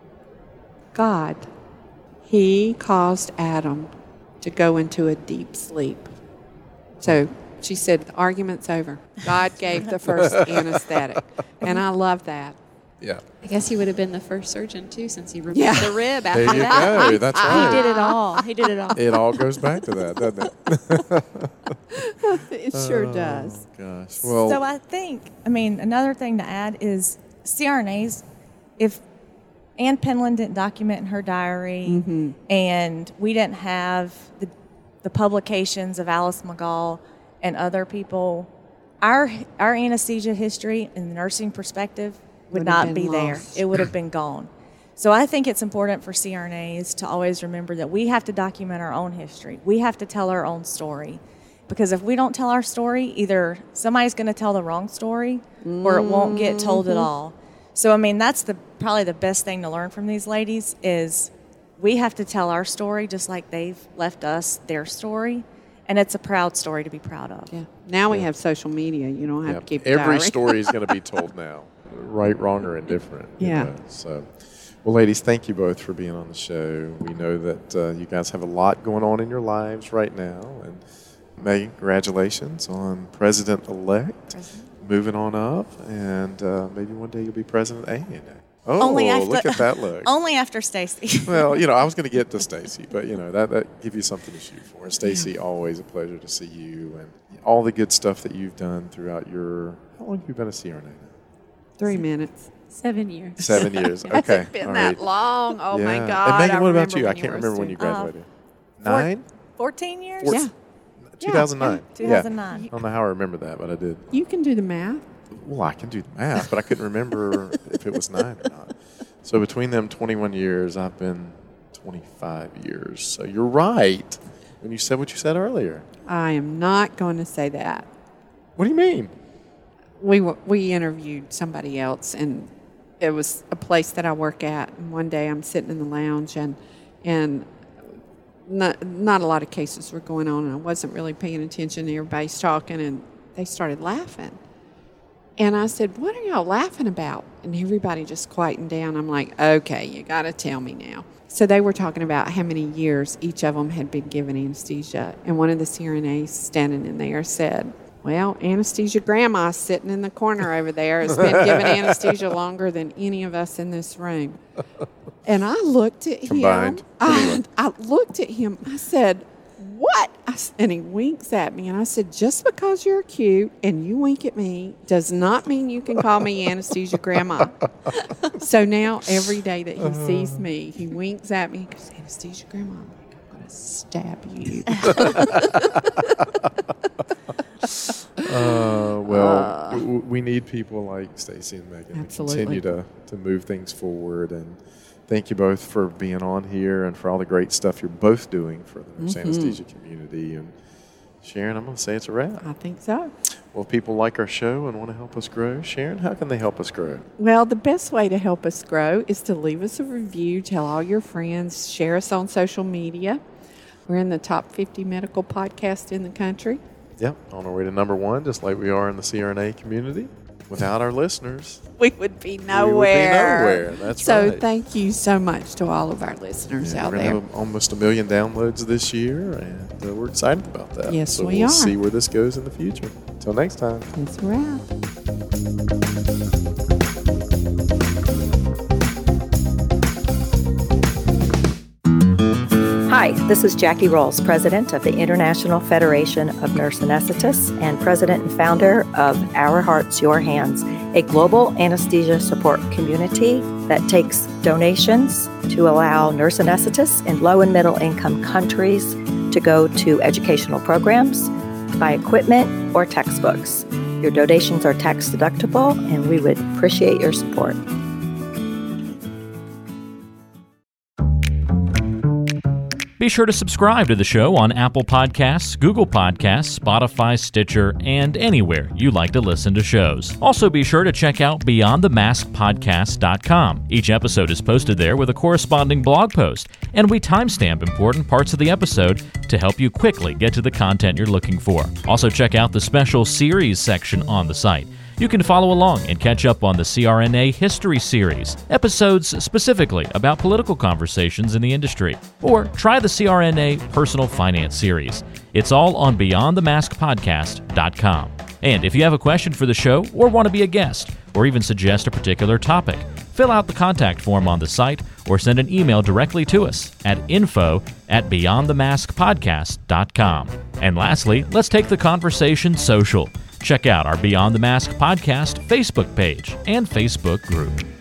God. He caused Adam to go into a deep sleep. So she said, the argument's over. God gave the first anesthetic. And I love that. Yeah. I guess he would have been the first surgeon, too, since he removed Yeah. the rib after There you that. go. That's right. He did it all. He did it all. It all goes back to that, doesn't it? It sure does. Gosh. Well, So I think, another thing to add is CRNAs, if Ann Penland didn't document in her diary, and we didn't have the publications of Alice McGall and other people. Our anesthesia history and the nursing perspective would not be there. It would have been gone. So I think it's important for CRNAs to always remember that we have to document our own history. We have to tell our own story. Because if we don't tell our story, either somebody's going to tell the wrong story or it won't get told at all. So, I mean, that's probably the best thing to learn from these ladies is we have to tell our story just like they've left us their story. And it's a proud story to be proud of. Yeah. Now we have social media. You don't have to keep a Every diary. story is going to be told now, right, wrong, or indifferent. Yeah. So, well, ladies, thank you both for being on the show. We know that you guys have a lot going on in your lives right now. And Megan, congratulations on President-elect, moving on up. And maybe one day you'll be President AANA. Oh, look at that look. Only after Stacy. Well, I was going to get to Stacy, but, that give you something to shoot for. And Stacy, always a pleasure to see you and all the good stuff that you've done throughout how long have you been a CRNA now? 3 minutes. 7 years. 7 years. Okay. Hasn't been all that right. long. Oh, my Yeah. God. And Megan, what about you? I when can't were a remember when you student. graduated. 9? 14 years? Yeah. 2009. 2009. I don't know how I remember that, but I did. You can do the math. Well, I can do the math, but I couldn't remember if it was 9 or not. So between them 21 years, I've been 25 years. So you're right when you said what you said earlier. I am not going to say that. What do you mean? We interviewed somebody else, and it was a place that I work at. And one day I'm sitting in the lounge, and not a lot of cases were going on, and I wasn't really paying attention. Everybody's talking, and they started laughing. And I said, "What are y'all laughing about?" And everybody just quietened down. I'm like, "Okay, you got to tell me now." So they were talking about how many years each of them had been given anesthesia. And one of the CRNAs standing in there said, "Well, anesthesia grandma sitting in the corner over there has been given anesthesia longer than any of us in this room." And I looked at Combined. him. I looked at him. I said, "What?" And he winks at me. And I said, "Just because you're cute and you wink at me does not mean you can call me anesthesia grandma." So now every day that he sees me, he winks at me and goes, "Anesthesia grandma." I'm like, "I'm going to stab you." We need people like Stacy and Megan Absolutely. to continue to move things forward. And thank you both for being on here and for all the great stuff you're both doing for the nurse anesthesia community. And Sharon, I'm going to say it's a wrap. I think so. Well, if people like our show and want to help us grow, Sharon, how can they help us grow? Well, the best way to help us grow is to leave us a review, tell all your friends, share us on social media. We're in the top 50 medical podcast in the country. Yep, on our way to number 1, just like we are in the CRNA community. Without our listeners, We would be nowhere. we would be nowhere. That's So right. thank you so much to all of our listeners out we're there. going to have almost 1 million downloads this year, and we're excited about that. Yes, so we we'll are. see where this goes in the future. Until next time. That's a wrap. Hi, this is Jackie Rolls, President of the International Federation of Nurse Anesthetists and President and founder of Our Hearts, Your Hands, a global anesthesia support community that takes donations to allow nurse anesthetists in low and middle income countries to go to educational programs, buy equipment, or textbooks. Your donations are tax deductible, and we would appreciate your support. Be sure to subscribe to the show on Apple Podcasts, Google Podcasts, Spotify, Stitcher, and anywhere you like to listen to shows. Also, be sure to check out BeyondTheMaskPodcast.com. Each episode is posted there with a corresponding blog post, and we timestamp important parts of the episode to help you quickly get to the content you're looking for. Also, check out the special series section on the site. You can follow along and catch up on the CRNA History Series, episodes specifically about political conversations in the industry, or try the CRNA Personal Finance Series. It's all on BeyondTheMaskPodcast.com. And if you have a question for the show or want to be a guest, or even suggest a particular topic, fill out the contact form on the site or send an email directly to us at info@BeyondTheMaskPodcast.com. And lastly, let's take the conversation social. Check out our Beyond the Mask podcast Facebook page and Facebook group.